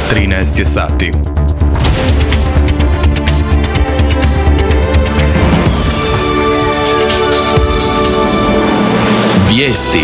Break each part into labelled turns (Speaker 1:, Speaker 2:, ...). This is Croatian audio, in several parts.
Speaker 1: 13 je sati.
Speaker 2: Vijesti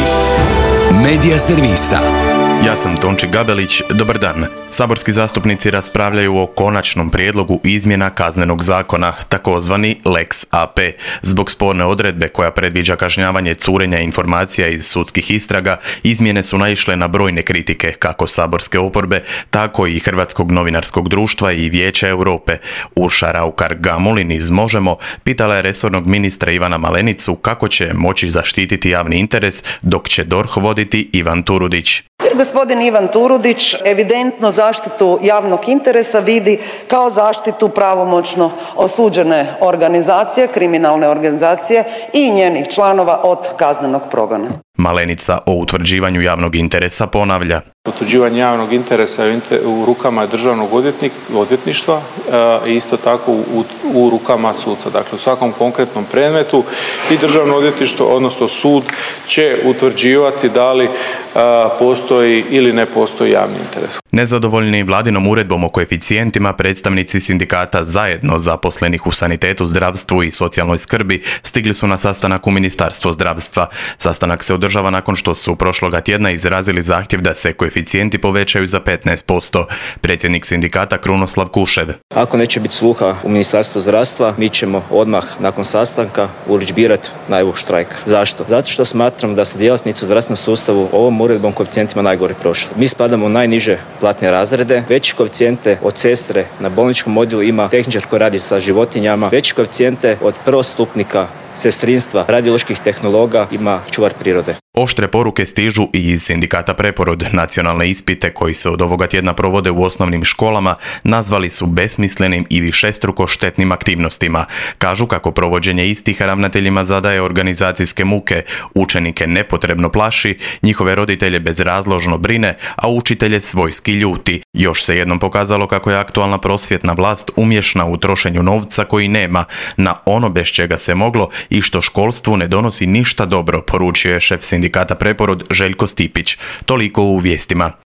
Speaker 2: Medija servisa.
Speaker 1: Ja sam Tonči Gabelić, dobar dan. Saborski zastupnici raspravljaju o konačnom prijedlogu izmjena Kaznenog zakona, takozvani Lex AP. Zbog sporne odredbe koja predviđa kažnjavanje curenja informacija iz sudskih istraga, izmjene su naišle na brojne kritike, kako saborske oporbe, tako i Hrvatskog novinarskog društva i Vijeća Europe. Urša Raukar-Gamulin iz Možemo pitala je resornog ministra Ivana Malenicu kako će moći zaštititi javni interes, dok će DORH voditi Ivan Turudić.
Speaker 3: Jer gospodin Ivan Turudić evidentno zaštitu javnog interesa vidi kao zaštitu pravomoćno osuđene organizacije, kriminalne organizacije i njenih članova od kaznenog progona.
Speaker 1: Malenica o utvrđivanju javnog interesa ponavlja.
Speaker 4: Utvrđivanje javnog interesa u rukama državnog odvjetništva i isto tako u rukama suca. Dakle, u svakom konkretnom predmetu i državno odvjetništvo, odnosno sud, će utvrđivati da li postoji ili ne postoji javni interes.
Speaker 1: Nezadovoljni vladinom uredbom o koeficijentima, predstavnici sindikata zajedno zaposlenih u sanitetu, zdravstvu i socijalnoj skrbi stigli su na sastanak u Ministarstvo zdravstva. Sastanak se održava nakon što su prošloga tjedna izrazili zahtjev da se koeficijenti povećaju za 15%. Predsjednik sindikata Krunoslav Kušev.
Speaker 5: Ako neće biti sluha u Ministarstvu zdravstva, mi ćemo odmah nakon sastanka urgirati najavu štrajka. Zašto? Zato što smatram da se djelatnici u zdravstvenom sustavu ovom uredbom koeficijentima najgore prošli. Mi spadamo u najniže platne razrede, veće koeficijente od sestre na bolničkom odjelu ima tehničar koji radi sa životinjama, veće koeficijente od prvostupnika sestrinstva, radioloških tehnologa ima čuvar prirode.
Speaker 1: Oštre poruke stižu i iz sindikata Preporod. Nacionalne ispite koji se od ovoga tjedna provode u osnovnim školama nazvali su besmislenim i višestruko štetnim aktivnostima. Kažu kako provođenje istih ravnateljima zadaje organizacijske muke, učenike nepotrebno plaši, njihove roditelje bezrazložno brine, a učitelje svojski ljuti. Još se jednom pokazalo kako je aktualna prosvjetna vlast umješna u trošenju novca koji nema, na ono bez čega se moglo i što školstvu ne donosi ništa dobro, poručio je šef sindikata Preporod Željko Stipić. Toliko u vijestima.